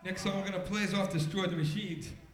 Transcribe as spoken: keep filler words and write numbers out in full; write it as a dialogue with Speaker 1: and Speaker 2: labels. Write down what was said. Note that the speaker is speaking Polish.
Speaker 1: Next song we're gonna play is off Destroy the Machines.